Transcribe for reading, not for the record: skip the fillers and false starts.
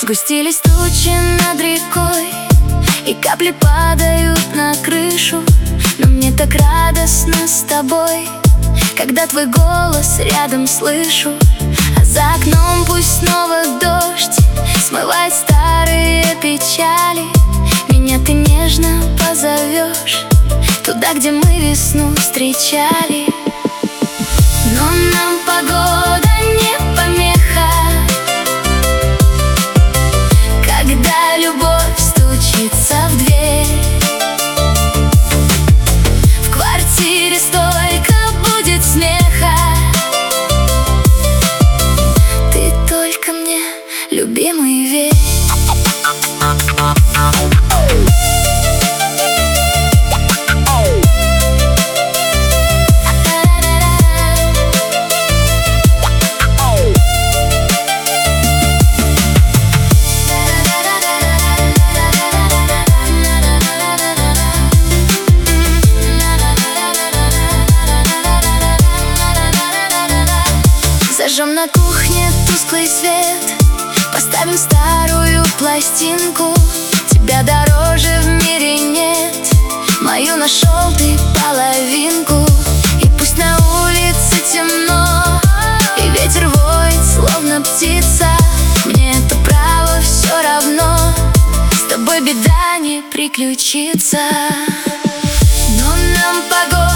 Сгустились тучи над рекой, и капли падают на крышу. Но мне так радостно с тобой, когда твой голос рядом слышу. А за окном пусть снова дождь смывает старые печали. Меня ты нежно позовешь туда, где мы весну встречали. Но нам погода не помеха, когда любовь стучится в дверь. В квартире столько будет смеха. Ты только мне, любимый, верь. Зажжем на кухне тусклый свет, поставим старую пластинку. Тебя дороже в мире нет, мою нашел ты половинку. И пусть на улице темно, и ветер воет, словно птица, мне это право все равно, с тобой беда не приключится. Но нам погода